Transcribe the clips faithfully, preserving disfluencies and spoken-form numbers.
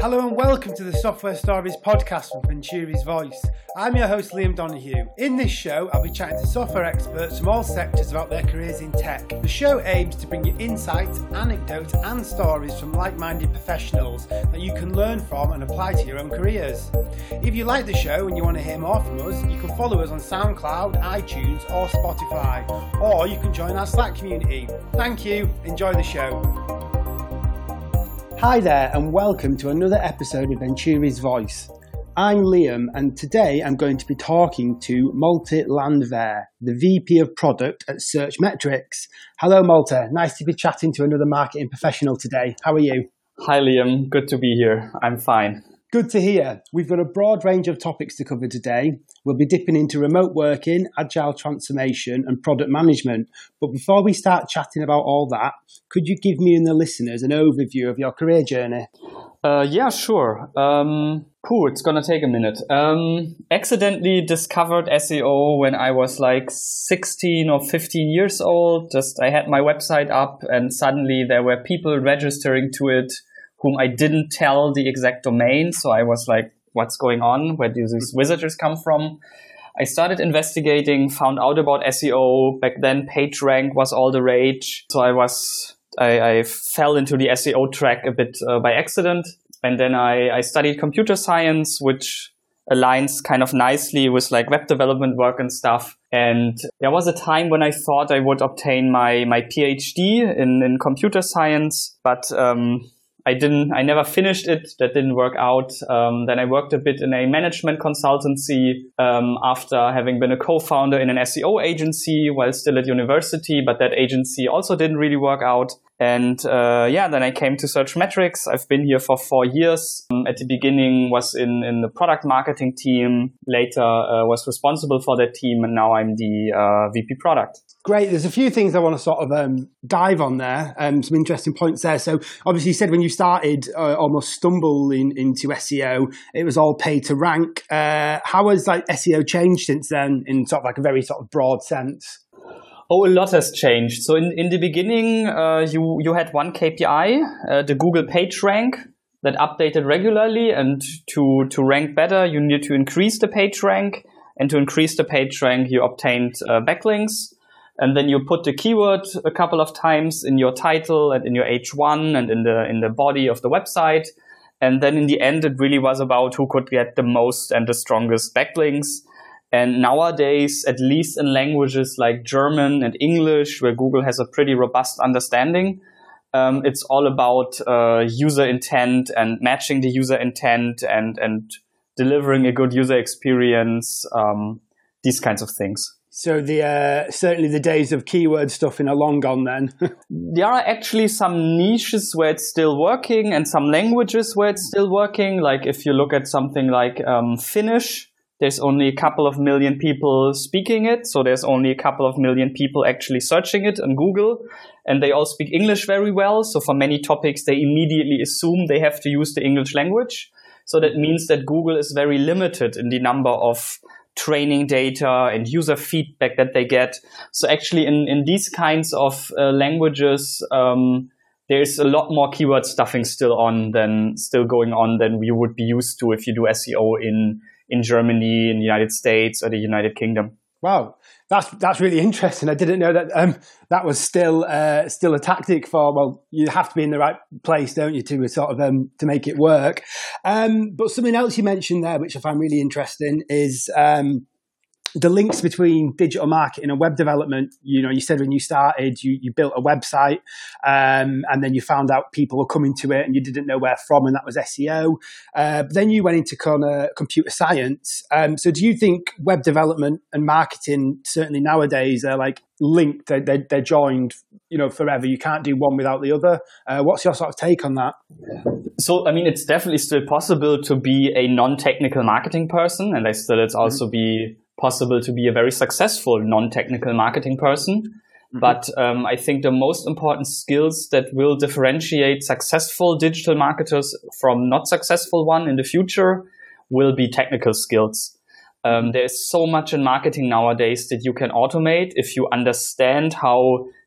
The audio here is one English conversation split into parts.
Hello and welcome to the Software Stories podcast from Venturi's Voice. I'm your host Liam Donoghue. In this show, I'll be chatting to software experts from all sectors about their careers in tech. The show aims to bring you insights, anecdotes and stories from like-minded professionals that you can learn from and apply to your own careers. If you like the show and you want to hear more from us, you can follow us on SoundCloud, iTunes or Spotify, or you can join our Slack community. Thank you, enjoy the show. Hi there and welcome to another episode of Venturi's Voice. I'm Liam and today I'm going to be talking to Malte Landwehr, the V P of Product at Searchmetrics. Hello Malte, nice to be chatting to another marketing professional today. How are you? Hi Liam, good to be here. I'm fine. Good to hear. We've got a broad range of topics to cover today. We'll be dipping into remote working, agile transformation and product management. But before we start chatting about all that, could you give me and the listeners an overview of your career journey? Uh, yeah, sure. Um, cool, it's going to take a minute. Um, accidentally discovered S E O when I was like sixteen or fifteen years old. Just I had my website up and suddenly there were people registering to it whom I didn't tell the exact domain. So I was like, what's going on? Where do these visitors come from? I started investigating, found out about S E O. Back then, PageRank was all the rage. So I was, I, I fell into the S E O track a bit uh, by accident. And then I, I studied computer science, which aligns kind of nicely with like web development work and stuff. And there was a time when I thought I would obtain my, my PhD in, in computer science, but, um, I didn't, I never finished it. That didn't work out. Um, then I worked a bit in a management consultancy, um, after having been a co-founder in an S E O agency while still at university, but that agency also didn't really work out. And, uh, yeah, then I came to Searchmetrics. I've been here for four years. Um, at the beginning was in, in the product marketing team, later, uh, was responsible for that team. And now I'm the, uh, V P product. Great. There's a few things I want to sort of um, dive on there, um, some interesting points there. So obviously you said when you started uh, almost stumbling into S E O, it was all pay to rank. Uh, how has like S E O changed since then in sort of like a very sort of broad sense? Oh, a lot has changed. So in, in the beginning, uh, you, you had one K P I, uh, the Google PageRank that updated regularly. And to, to rank better, you needed to increase the PageRank. And to increase the PageRank, you obtained uh, backlinks. And then you put the keyword a couple of times in your title and in your H one and in the in the body of the website. And then in the end, it really was about who could get the most and the strongest backlinks. And nowadays, at least in languages like German and English, where Google has a pretty robust understanding, um, it's all about uh, user intent and matching the user intent and, and delivering a good user experience, um, these kinds of things. So the uh, certainly the days of keyword stuffing are long gone then. There are actually some niches where it's still working and some languages where it's still working. Like if you look at something like um, Finnish, there's only a couple of million people speaking it. So there's only a couple of million people actually searching it on Google. And they all speak English very well. So for many topics, they immediately assume they have to use the English language. So that means that Google is very limited in the number of training data and user feedback that they get. So actually in, in these kinds of uh, languages, um, there's a lot more keyword stuffing still on than still going on than we would be used to if you do S E O in, in Germany, in the United States or the United Kingdom. Wow, that's that's really interesting. I didn't know that um, that was still uh, still a tactic for. Well, you have to be in the right place, don't you, to sort of um, to make it work. Um, but something else you mentioned there, which I find really interesting, is um, the links between digital marketing and web development. You know, you said when you started, you, you built a website um, and then you found out people were coming to it and you didn't know where from, and that was S E O. Uh, but then you went into kind of computer science. Um, so do you think web development and marketing, certainly nowadays, are like linked, they're, they're, they're joined, you know, forever? You can't do one without the other. Uh, what's your sort of take on that? So, I mean, it's definitely still possible to be a non-technical marketing person, and I still it's also mm-hmm. be possible to be a very successful non-technical marketing person. Mm-hmm. But um, I think the most important skills that will differentiate successful digital marketers from not successful one in the future will be technical skills. Um, there's so much in marketing nowadays that you can automate if you understand how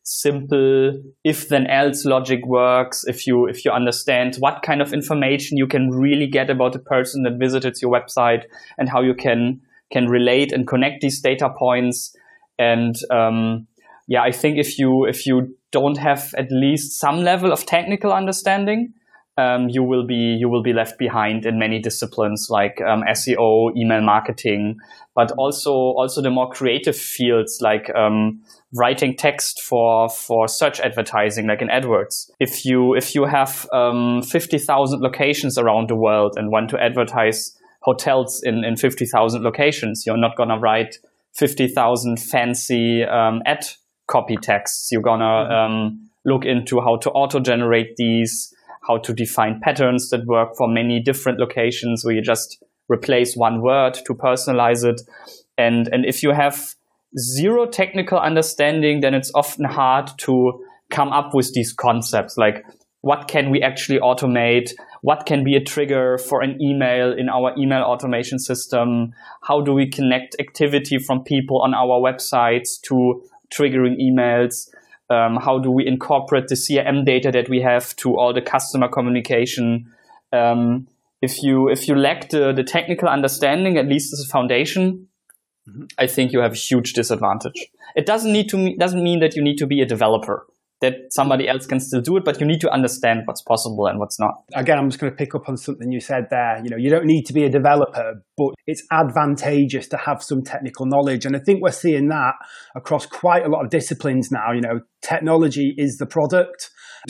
simple if then else logic works, if you if you understand what kind of information you can really get about the person that visited your website and how you can can relate and connect these data points. And um, yeah, I think if you if you don't have at least some level of technical understanding, um, you will be you will be left behind in many disciplines like um, S E O, email marketing, but also also the more creative fields like um, writing text for for search advertising, like in AdWords. If you if you have um, fifty thousand locations around the world and want to advertise hotels in in fifty thousand locations, you're not gonna write fifty thousand fancy um, ad copy texts. You're gonna um, look into how to auto-generate these, how to define patterns that work for many different locations where you just replace one word to personalize it. And, and if you have zero technical understanding, then it's often hard to come up with these concepts. Like, what can we actually automate? What can be a trigger for an email in our email automation system? How do we connect activity from people on our websites to triggering emails? Um, how do we incorporate the C R M data that we have to all the customer communication? Um, if you if you lack the, the technical understanding, at least as a foundation, mm-hmm. I think you have a huge disadvantage. It doesn't need to doesn't mean that you need to be a developer, that somebody else can still do it, but you need to understand what's possible and what's not. Again, I'm just going to pick up on something you said there. You know, you don't need to be a developer, but it's advantageous to have some technical knowledge. And I think we're seeing that across quite a lot of disciplines now. You know, technology is the product.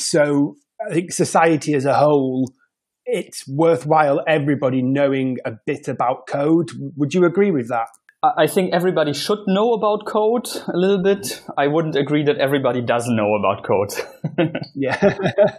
So I think society as a whole, it's worthwhile everybody knowing a bit about code. Would you agree with that? I think everybody should know about code a little bit. I wouldn't agree that everybody doesn't know about code. Yeah.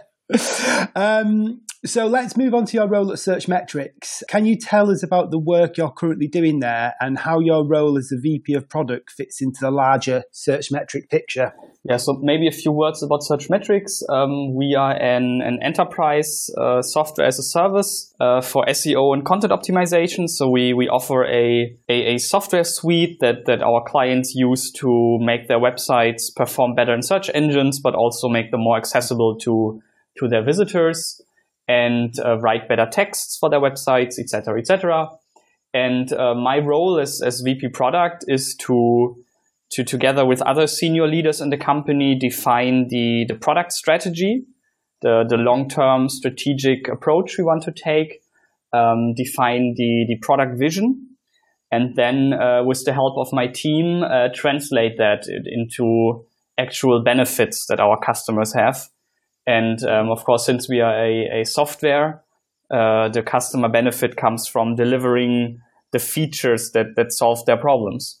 um, so let's move on to your role at Searchmetrics. Can you tell us about the work you're currently doing there and how your role as the V P of product fits into the larger Searchmetric picture? Yeah, so maybe a few words about Searchmetrics. Um, we are an, an enterprise uh, software as a service uh, for S E O and content optimization. So we, we offer a, a, a software suite that, that our clients use to make their websites perform better in search engines, but also make them more accessible to, to their visitors and uh, write better texts for their websites, et cetera, et cetera. And uh, my role as, as V P product is to to together with other senior leaders in the company define the, the product strategy, the, the long-term strategic approach we want to take, um, define the, the product vision, and then uh, with the help of my team, uh, translate that into actual benefits that our customers have. And um, of course, since we are a, a software, uh, the customer benefit comes from delivering the features that, that solve their problems.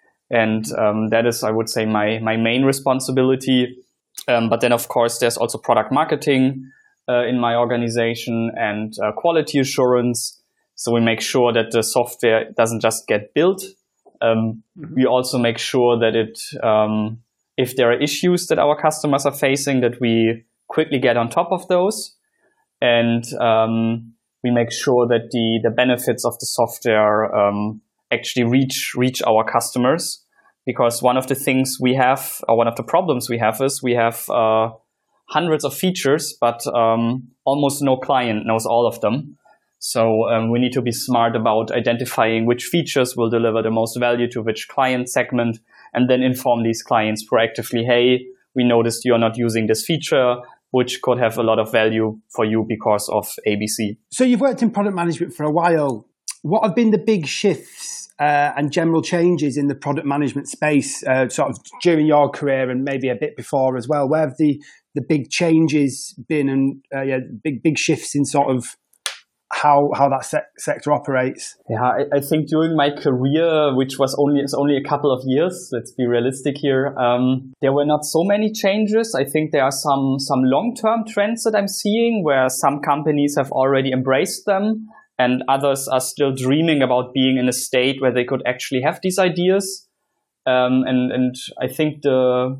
And um, that is, I would say, my my main responsibility. Um, but then, of course, there's also product marketing uh, in my organization and uh, quality assurance. So we make sure that the software doesn't just get built. Um, mm-hmm. We also make sure that it, um, if there are issues that our customers are facing, that we quickly get on top of those. And um, we make sure that the, the benefits of the software um, actually reach reach our customers. Because one of the things we have, or one of the problems we have is we have uh, hundreds of features, but um, almost no client knows all of them. So um, we need to be smart about identifying which features will deliver the most value to which client segment, and then inform these clients proactively, hey, we noticed you're not using this feature, which could have a lot of value for you because of A B C. So you've worked in product management for a while. What have been the big shifts Uh, and general changes in the product management space, uh, sort of during your career and maybe a bit before as well? Where have the, the big changes been, and uh, yeah, big big shifts in sort of how how that se- sector operates? Yeah, I, I think during my career, which was only it's only a couple of years, let's be realistic here, um, there were not so many changes. I think there are some some long term trends that I'm seeing where some companies have already embraced them, and others are still dreaming about being in a state where they could actually have these ideas. Um, and, and I think the,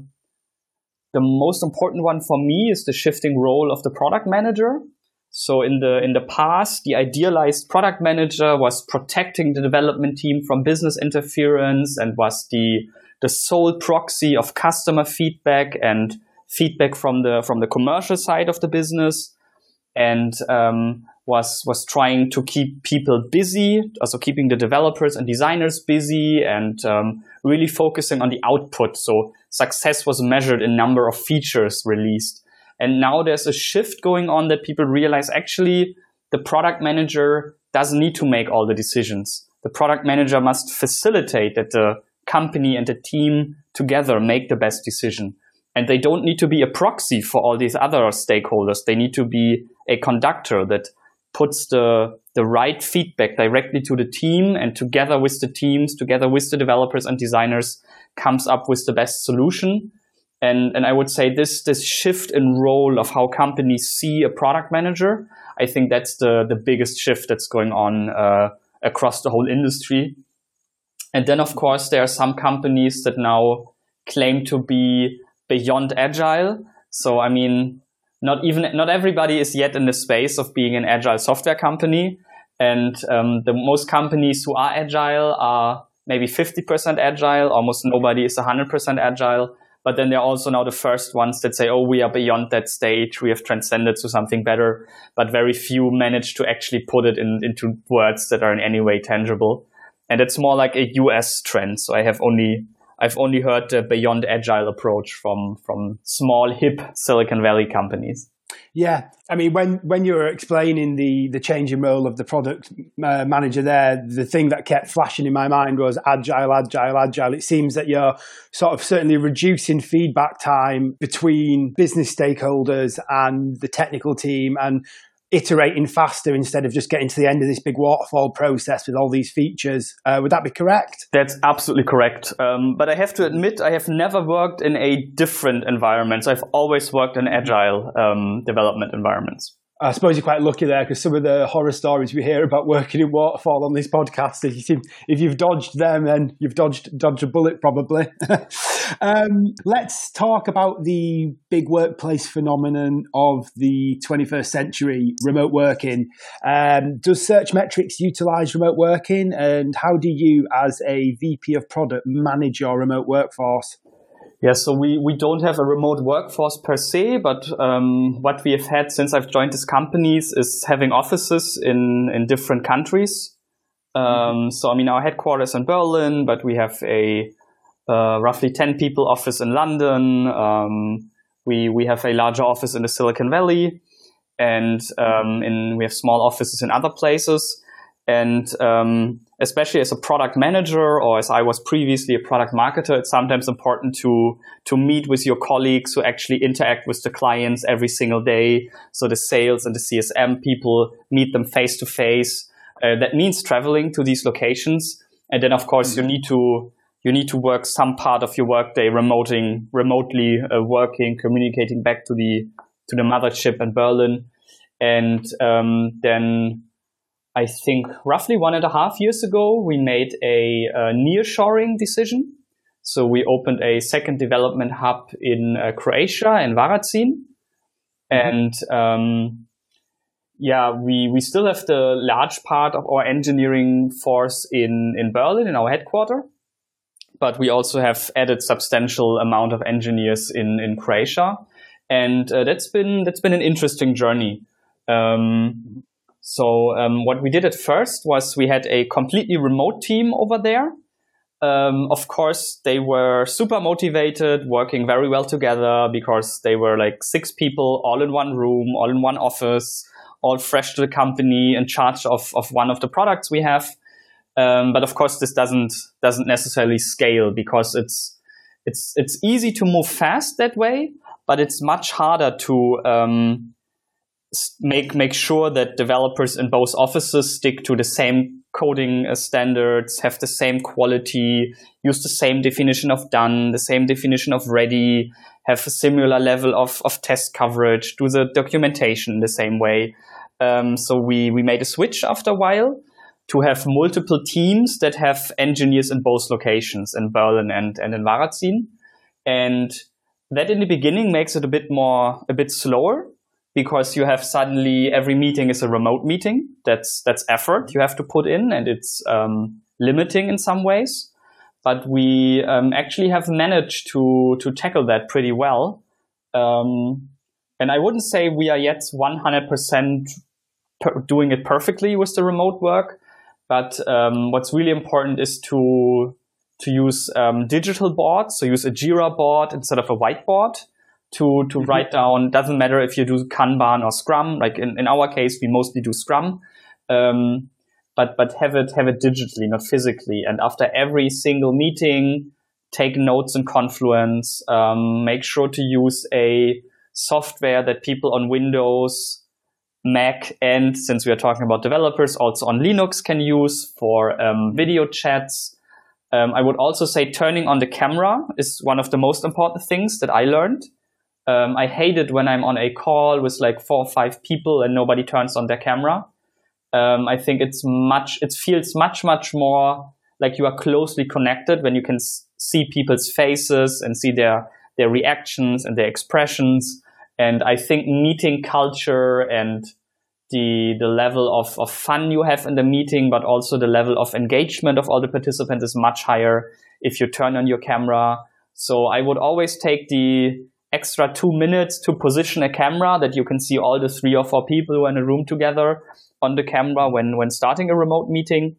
the most important one for me is the shifting role of the product manager. So in the, in the past, the idealized product manager was protecting the development team from business interference and was the, the sole proxy of customer feedback and feedback from the from the commercial side of the business, and um, was was trying to keep people busy, also keeping the developers and designers busy, and um, really focusing on the output. So success was measured in number of features released. And now there's a shift going on that people realize actually the product manager doesn't need to make all the decisions. The product manager must facilitate that the company and the team together make the best decision. And they don't need to be a proxy for all these other stakeholders. They need to be a conductor that puts the the right feedback directly to the team, and together with the teams, together with the developers and designers, comes up with the best solution. And and I would say this this shift in role of how companies see a product manager, I think that's the the biggest shift that's going on uh, across the whole industry. And then, of course, there are some companies that now claim to be beyond agile. So, I mean, not even not everybody is yet in the space of being an agile software company. And um, the most companies who are agile are maybe fifty percent agile. Almost nobody is one hundred percent agile. But then there are also now the first ones that say, oh, we are beyond that stage. We have transcended to something better. But very few manage to actually put it in, into words that are in any way tangible. And it's more like a U S trend. So I have only I've only heard the beyond agile approach from from small, hip Silicon Valley companies. Yeah, I mean, when when you were explaining the the changing role of the product uh, manager there, the thing that kept flashing in my mind was agile, agile, agile. It seems that you're sort of certainly reducing feedback time between business stakeholders and the technical team, and iterating faster instead of just getting to the end of this big waterfall process with all these features. Uh, would that be correct? That's absolutely correct. Um, but I have to admit, I have never worked in a different environment. So I've always worked in agile um, development environments. I suppose you're quite lucky there, because some of the horror stories we hear about working in waterfall on this podcast, if, you, if you've dodged them, then you've dodged dodged a bullet probably. um, let's talk about the big workplace phenomenon of the twenty-first century, remote working. Um, does Searchmetrics utilize remote working, and how do you, as a V P of product, manage your remote workforce? Yeah, so we, we don't have a remote workforce per se, but um, what we have had since I've joined these companies is having offices in, in different countries. Um, mm-hmm. So, I mean, our headquarters in Berlin, but we have a uh, roughly ten people office in London. Um, we we have a larger office in the Silicon Valley, and um, in, we have small offices in other places. And um, especially as a product manager, or as I was previously a product marketer, it's sometimes important to to meet with your colleagues who actually interact with the clients every single day. So the sales and the C S M people, meet them face to face. Uh, that means traveling to these locations. And then, of course, you need to you need to work some part of your workday remoting, remotely uh, working, communicating back to the to the mothership in Berlin, and um, then. I think roughly one and a half years ago, we made a, a nearshoring decision. So we opened a second development hub in uh, Croatia, in Varaždin. And um, yeah, we, we still have the large part of our engineering force in, in Berlin, in our headquarters. But we also have added substantial amount of engineers in, in Croatia. And uh, that's been that's been an interesting journey. Um, So um, what we did at first was we had a completely remote team over there. Um, of course, they were super motivated, working very well together, because they were like six people all in one room, all in one office, all fresh to the company, in charge of, of one of the products we have. Um, but of course, this doesn't doesn't necessarily scale, because it's it's it's easy to move fast that way, but it's much harder to um, make make sure that developers in both offices stick to the same coding standards, have the same quality, use the same definition of done, the same definition of ready, have a similar level of, of test coverage, do the documentation the same way. Um, so we, we made a switch after a while to have multiple teams that have engineers in both locations, in Berlin and, and in Varaždin. And that in the beginning makes it a bit more, a bit slower, because you have suddenly every meeting is a remote meeting. That's that's effort you have to put in, and it's um, limiting in some ways. but we um, actually have managed to to tackle that pretty well. Um, and I wouldn't say we are yet one hundred percent per- doing it perfectly with the remote work, but um, what's really important is to to use um, digital boards, so use a Jira board instead of a whiteboard to to mm-hmm. write down. Doesn't matter if you do Kanban or Scrum. Like in, in our case, we mostly do Scrum. Um, but but have it have it digitally, not physically. And after every single meeting, take notes in Confluence. Um, make sure to use a software that people on Windows, Mac, and since we are talking about developers, also on Linux can use for um, video chats. Um, I would also say turning on the camera is one of the most important things that I learned. Um, I hate it when I'm on a call with like four or five people and nobody turns on their camera. Um, I think it's much, it feels much, much more like you are closely connected when you can s- see people's faces and see their, their reactions and their expressions. And I think meeting culture and the, the level of, of fun you have in the meeting, but also the level of engagement of all the participants is much higher if you turn on your camera. So I would always take the extra two minutes to position a camera that you can see all the three or four people who are in a room together on the camera when, when starting a remote meeting.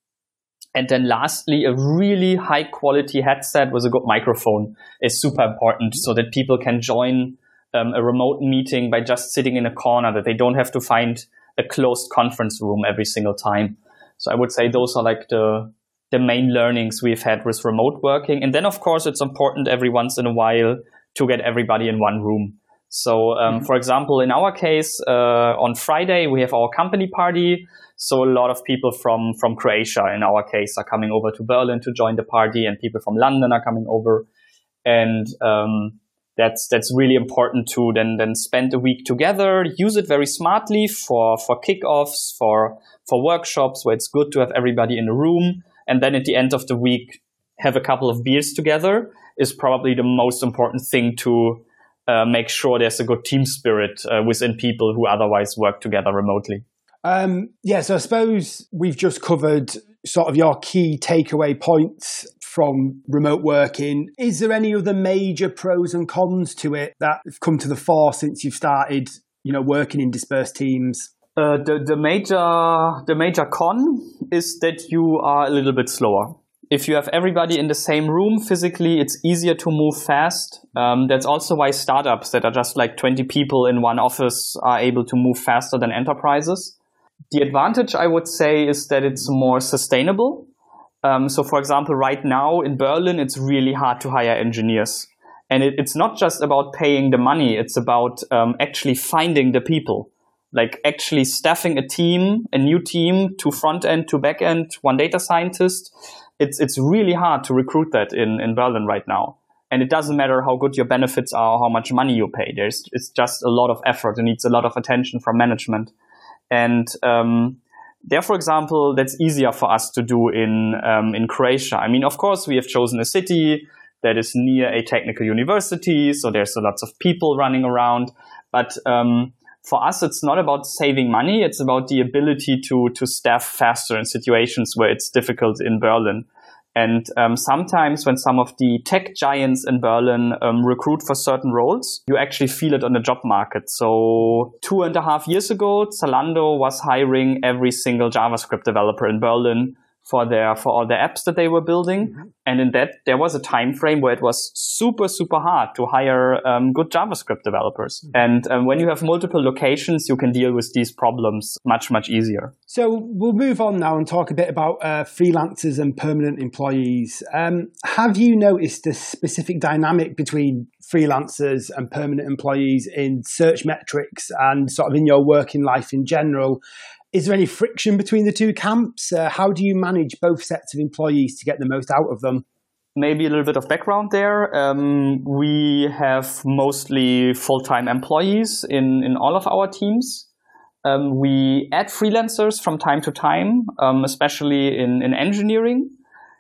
And then lastly, a really high quality headset with a good microphone is super important so that people can join um, a remote meeting by just sitting in a corner, that they don't have to find a closed conference room every single time. So I would say those are like the, the main learnings we've had with remote working. And then of course it's important every once in a while to get everybody in one room. So, um, mm-hmm. for example, in our case, uh, on Friday, we have our company party. So a lot of people from, from Croatia, in our case, are coming over to Berlin to join the party, and people from London are coming over. And, um, that's, that's really important to then, then spend a week together, use it very smartly for, for kickoffs, for, for workshops where it's good to have everybody in a room. And then at the end of the week, have a couple of beers together is probably the most important thing to uh, make sure there's a good team spirit uh, within people who otherwise work together remotely. Um, yeah, so I suppose we've just covered sort of your key takeaway points from remote working. Is there any other major pros and cons to it that have come to the fore since you've started, you know, working in dispersed teams? Uh, the, the major the major con is that you are a little bit slower. If you have everybody in the same room physically, it's easier to move fast. Um, that's also why startups that are just like twenty people in one office are able to move faster than enterprises. The advantage, I would say, is that it's more sustainable. Um, so, for example, right now in Berlin, it's really hard to hire engineers. And it, it's not just about paying the money. It's about um, actually finding the people. Like actually staffing a team, a new team, to front end, to back end, one data scientist. It's it's really hard to recruit that in, in Berlin right now. And it doesn't matter how good your benefits are or how much money you pay. There's it's just a lot of effort. It needs a lot of attention from management. And um, there, for example, that's easier for us to do in um, in Croatia. I mean, of course, we have chosen a city that is near a technical university, so there's lots of people running around. But um, for us, it's not about saving money. It's about the ability to to staff faster in situations where it's difficult in Berlin. And um, sometimes when some of the tech giants in Berlin um, recruit for certain roles, you actually feel it on the job market. So two and a half years ago, Zalando was hiring every single JavaScript developer in Berlin for their for all the apps that they were building. Mm-hmm. And in that, there was a time frame where it was super, super hard to hire um, good JavaScript developers. Mm-hmm. And um, when you have multiple locations, you can deal with these problems much, much easier. So we'll move on now and talk a bit about uh, freelancers and permanent employees. Um, have you noticed a specific dynamic between freelancers and permanent employees in search metrics and sort of in your working life in general? Is there any friction between the two camps? Uh, how do you manage both sets of employees to get the most out of them? Maybe a little bit of background there. Um, we have mostly full-time employees in, in all of our teams. Um, we add freelancers from time to time, um, especially in, in engineering,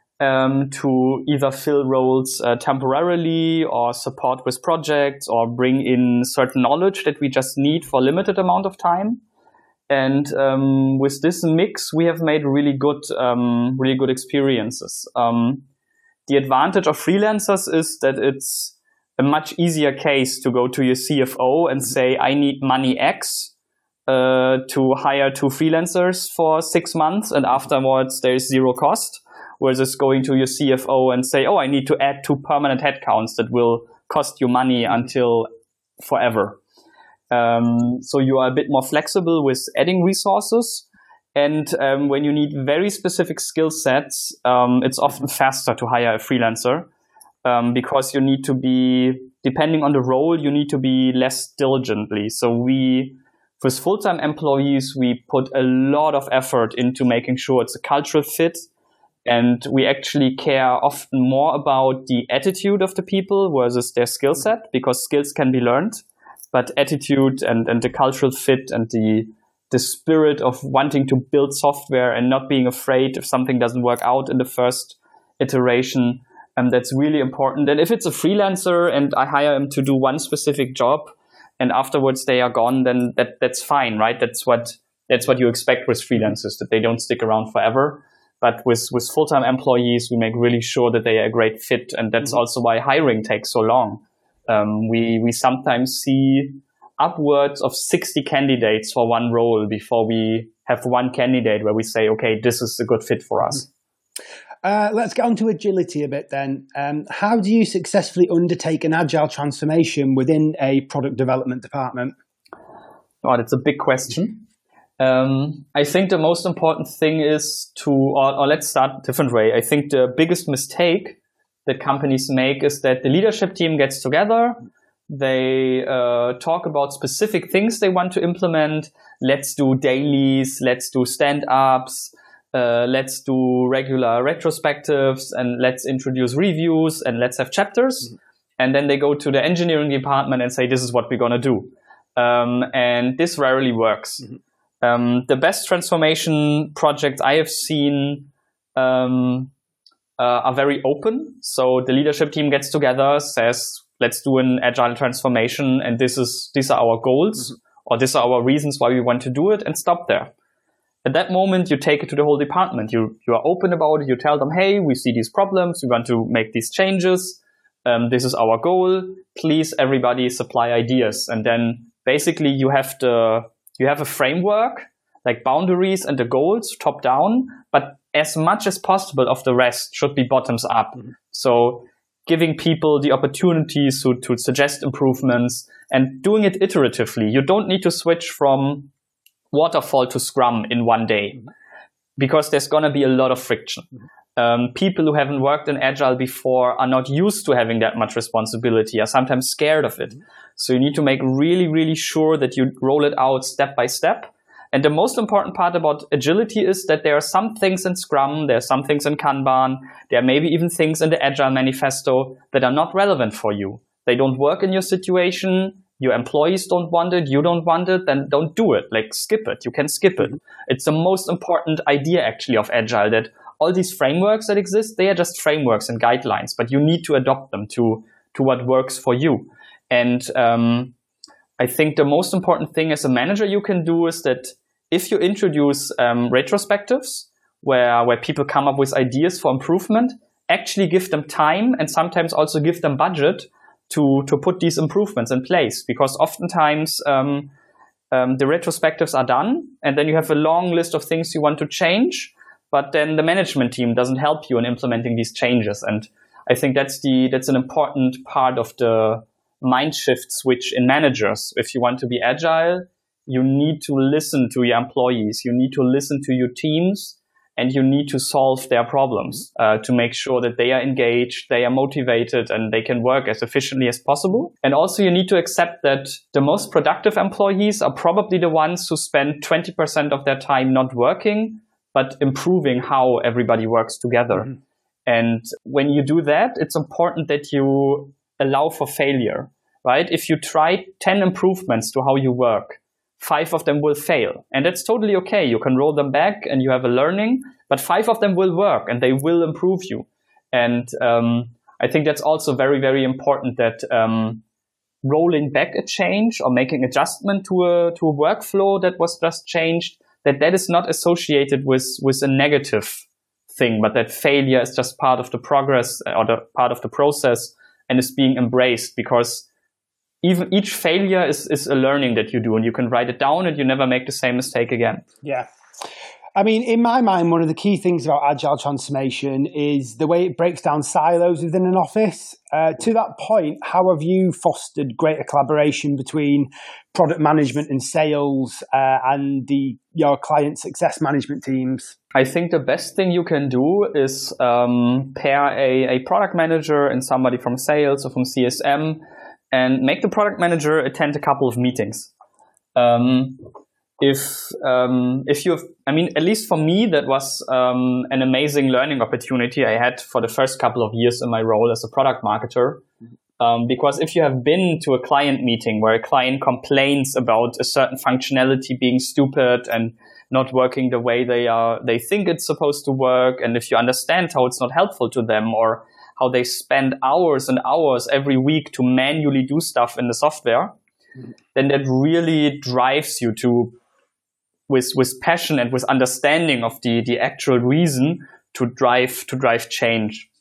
um, to either fill roles uh, temporarily or support with projects or bring in certain knowledge that we just need for a limited amount of time. And um, with this mix, we have made really good, um, really good experiences. Um, the advantage of freelancers is that it's a much easier case to go to your C F O and say, I need money X uh, to hire two freelancers for six months and afterwards there's zero cost, versus going to your C F O and say, oh, I need to add two permanent headcounts that will cost you money until forever. Um, so you are a bit more flexible with adding resources. And um, when you need very specific skill sets, um, it's often faster to hire a freelancer um, because you need to be, depending on the role, you need to be less diligently. So we, with full-time employees, we put a lot of effort into making sure it's a cultural fit. And we actually care often more about the attitude of the people versus their skill set, because skills can be learned. But attitude and, and the cultural fit and the the spirit of wanting to build software and not being afraid if something doesn't work out in the first iteration, um, that's really important. And if it's a freelancer and I hire him to do one specific job and afterwards they are gone, then that that's fine, right? That's what that's what you expect with freelancers, that they don't stick around forever. But with, with full-time employees, we make really sure that they are a great fit. And that's mm-hmm. also why hiring takes so long. Um, we we sometimes see upwards of sixty candidates for one role before we have one candidate where we say, okay, this is a good fit for us. Uh, let's get on to agility a bit then. Um, how do you successfully undertake an agile transformation within a product development department? Oh, that's a big question. Um, I think the most important thing is to, or, or let's start a different way. I think the biggest mistake that companies make is that the leadership team gets together. They uh, talk about specific things they want to implement. Let's do dailies, let's do stand-ups, uh, let's do regular retrospectives, and let's introduce reviews, and let's have chapters. Mm-hmm. And then they go to the engineering department and say, this is what we're going to do. Um, and this rarely works. Mm-hmm. Um, the best transformation projects I have seen um, uh, are very open. So the leadership team gets together, says, let's do an agile transformation, and this is these are our goals, mm-hmm. or these are our reasons why we want to do it, and stop there. At that moment, you take it to the whole department. You you are open about it. You tell them, hey, we see these problems. We want to make these changes. Um, this is our goal. Please, everybody, supply ideas. And then basically, you have the you have a framework, like boundaries and the goals, top down. But as much as possible of the rest should be bottoms up. Mm-hmm. So giving people the opportunities to, to suggest improvements and doing it iteratively. You don't need to switch from waterfall to Scrum in one day, because there's going to be a lot of friction. Um, people who haven't worked in Agile before are not used to having that much responsibility, are sometimes scared of it. So you need to make really, really sure that you roll it out step by step. And the most important part about agility is that there are some things in Scrum, there are some things in Kanban, there are maybe even things in the Agile Manifesto that are not relevant for you. They don't work in your situation, your employees don't want it, you don't want it, then don't do it. Like, skip it. You can skip it. It's the most important idea, actually, of Agile, that all these frameworks that exist, they are just frameworks and guidelines, but you need to adopt them to, to what works for you. And um, I think the most important thing as a manager you can do is that if you introduce um, retrospectives where where people come up with ideas for improvement, actually give them time and sometimes also give them budget to to put these improvements in place. Because oftentimes um, um, the retrospectives are done and then you have a long list of things you want to change, but then the management team doesn't help you in implementing these changes. And I think that's the that's an important part of the mind shift switch in managers. If you want to be agile, you need to listen to your employees, you need to listen to your teams, and you need to solve their problems uh, to make sure that they are engaged, they are motivated, and they can work as efficiently as possible. And also you need to accept that the most productive employees are probably the ones who spend twenty percent of their time not working, but improving how everybody works together. Mm-hmm. And when you do that, it's important that you allow for failure, right? If you try ten improvements to how you work, five of them will fail. And that's totally okay. You can roll them back and you have a learning, but five of them will work and they will improve you. And um, I think that's also very, very important, that um, rolling back a change or making adjustment to a to a workflow that was just changed, that that is not associated with, with a negative thing, but that failure is just part of the progress or the part of the process and is being embraced, because even each failure is, is a learning that you do, and you can write it down and you never make the same mistake again. Yeah. I mean, in my mind, one of the key things about agile transformation is the way it breaks down silos within an office. Uh, to that point, how have you fostered greater collaboration between product management and sales uh, and the your client success management teams? I think the best thing you can do is um, pair a, a product manager and somebody from sales or from C S M, and make the product manager attend a couple of meetings. Um, If um, if you have, I mean, at least for me, that was um, an amazing learning opportunity I had for the first couple of years in my role as a product marketer. Um, because if you have been to a client meeting where a client complains about a certain functionality being stupid and not working the way they are, they think it's supposed to work, and if you understand how it's not helpful to them, or how they spend hours and hours every week to manually do stuff in the software, then that really drives you to with with passion and with understanding of the the actual reason to drive to drive change.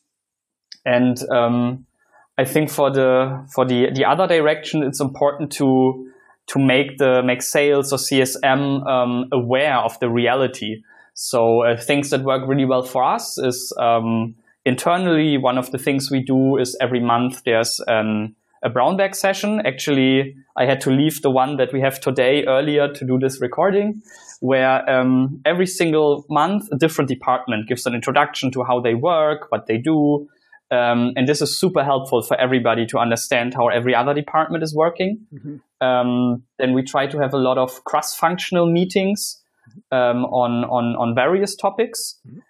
And um, I think for the for the the other direction, it's important to to make the make sales or C S M um, aware of the reality. So uh, things that work really well for us is um, internally, one of the things we do is every month there's an a brown bag session. Actually, I had to leave the one that we have today earlier to do this recording, where um, every single month a different department gives an introduction to how they work, what they do. Um, and this is super helpful for everybody to understand how every other department is working. Mm-hmm. Um, then we try to have a lot of cross-functional meetings um, on, on, on various topics. Mm-hmm.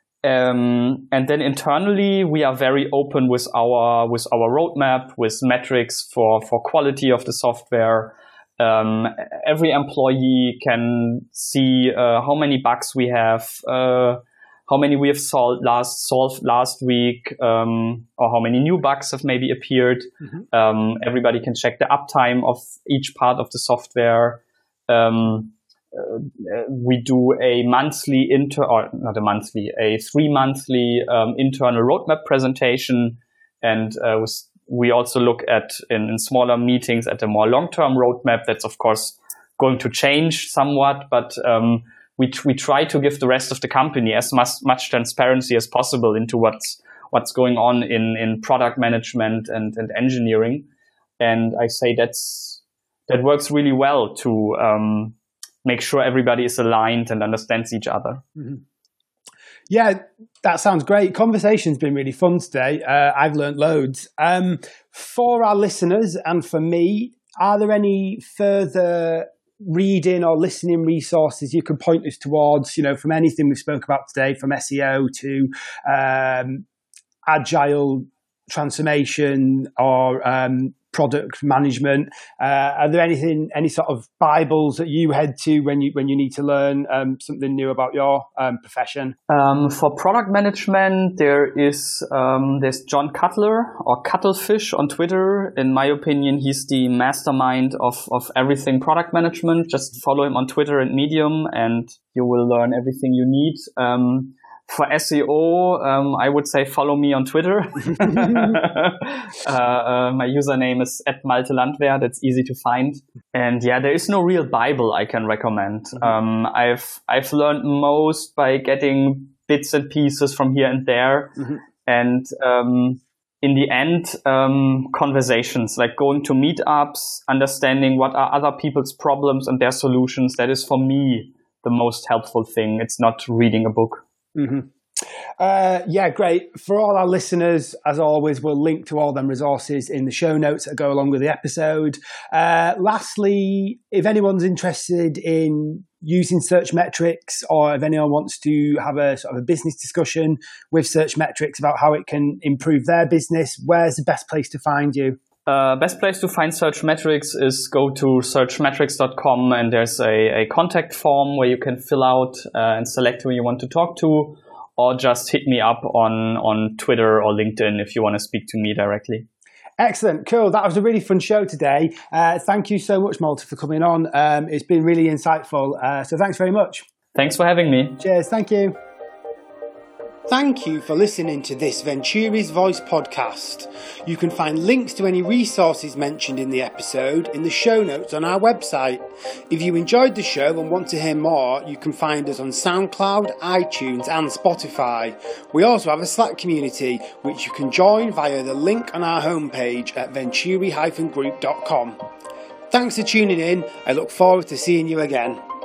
Um, and then internally, we are very open with our with our roadmap, with metrics for, for quality of the software. Um, every employee can see uh, how many bugs we have, uh, how many we have solved last solved last week, um, or how many new bugs have maybe appeared. Mm-hmm. Um, everybody can check the uptime of each part of the software. Um, Uh, we do a monthly inter, or not a monthly, a three monthly um, internal roadmap presentation, and uh, we also look at in, in smaller meetings at a more long-term roadmap. That's of course going to change somewhat, but um, we we try to give the rest of the company as much much transparency as possible into what's what's going on in in product management and and engineering, and I say that's that works really well to um, make sure everybody is aligned and understands each other. Mm-hmm. Yeah, that sounds great. Conversation's been really fun today. Uh, I've learned loads. Um, for our listeners and for me, are there any further reading or listening resources you can point us towards, you know, from anything we spoke about today, from S E O to um, agile transformation or um, product management? Uh, are there anything, any sort of Bibles that you head to when you when you need to learn um, something new about your um, profession? Um, for product management, there is um, there's John Cutler or Cuttlefish on Twitter. In my opinion, he's the mastermind of of everything product management. Just follow him on Twitter and Medium, and you will learn everything you need. Um, For S E O, um, I would say follow me on Twitter. uh, uh, my username is at Malte Landwehr. That's easy to find. And yeah, there is no real Bible I can recommend. Mm-hmm. Um, I've I've learned most by getting bits and pieces from here and there. Mm-hmm. And um, in the end, um, conversations, like going to meetups, understanding what are other people's problems and their solutions. That is for me the most helpful thing. It's not reading a book. Mm-hmm. Uh, yeah, great. For all our listeners, as always, we'll link to all them resources in the show notes that go along with the episode. Uh, lastly, if anyone's interested in using Searchmetrics, or if anyone wants to have a sort of a business discussion with Searchmetrics about how it can improve their business, where's the best place to find you? Uh, best place to find Searchmetrics is go to searchmetrics dot com, and there's a, a contact form where you can fill out uh, and select who you want to talk to, or just hit me up on, on Twitter or LinkedIn if you want to speak to me directly. Excellent. Cool. That was a really fun show today. Uh, thank you so much, Malte, for coming on. Um, it's been really insightful. Uh, so thanks very much. Thanks for having me. Cheers. Thank you. Thank you for listening to this Venturi's Voice podcast. You can find links to any resources mentioned in the episode in the show notes on our website. If you enjoyed the show and want to hear more, you can find us on SoundCloud, iTunes and Spotify. We also have a Slack community which you can join via the link on our homepage at venturi dash group dot com. Thanks for tuning in. I look forward to seeing you again.